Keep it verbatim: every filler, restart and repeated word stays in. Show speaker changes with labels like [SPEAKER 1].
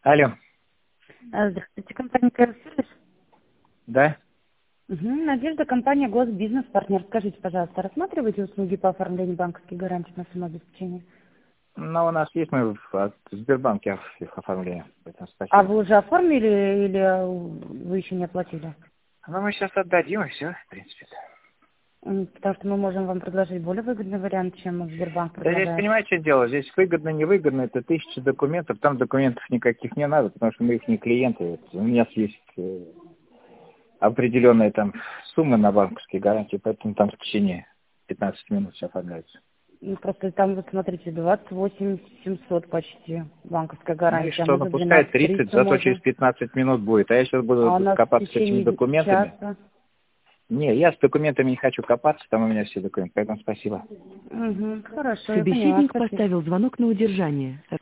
[SPEAKER 1] Алло.
[SPEAKER 2] А, Здравствуйте, компания «Карусервис».
[SPEAKER 1] Да?
[SPEAKER 2] Угу. Надежда, компания «Госбизнес Партнер». Скажите, пожалуйста, рассматриваете услуги по оформлению банковских гарантий на самообеспечение?
[SPEAKER 1] Ну, у нас есть, мы в от Сбербанке их оформляем. Поэтому
[SPEAKER 2] А
[SPEAKER 1] спасибо.
[SPEAKER 2] вы уже оформили или вы еще не оплатили?
[SPEAKER 1] Ну, мы сейчас отдадим, и все, в принципе.
[SPEAKER 2] М, Потому что мы можем вам предложить более выгодный вариант, чем Сбербанк
[SPEAKER 1] Да здесь,
[SPEAKER 2] предлагает.
[SPEAKER 1] понимаете, что дело? Здесь выгодно, невыгодно, это тысяча документов, там документов никаких не надо, потому что мы их не клиенты. Вот у меня есть э, определенная там сумма на банковские гарантии, поэтому там в течение пятнадцати минут все оформляется.
[SPEAKER 2] Ну, просто там, вот смотрите, двадцать восемь семьсот почти банковская
[SPEAKER 1] Ну и
[SPEAKER 2] гарантия, а
[SPEAKER 1] что,
[SPEAKER 2] мы
[SPEAKER 1] ну
[SPEAKER 2] за
[SPEAKER 1] пускай
[SPEAKER 2] двенадцать
[SPEAKER 1] тридцать,
[SPEAKER 2] триста
[SPEAKER 1] зато через
[SPEAKER 2] можем.
[SPEAKER 1] пятнадцать минут будет. А я сейчас
[SPEAKER 2] А у
[SPEAKER 1] буду
[SPEAKER 2] нас в
[SPEAKER 1] копаться с этими
[SPEAKER 2] течение
[SPEAKER 1] документами.
[SPEAKER 2] часа.
[SPEAKER 1] Не, я с документами не хочу копаться, там у меня все документы, поэтому спасибо.
[SPEAKER 2] Угу. Хорошо, я поняла,
[SPEAKER 3] Собеседник
[SPEAKER 2] спасибо.
[SPEAKER 3] поставил звонок на удержание.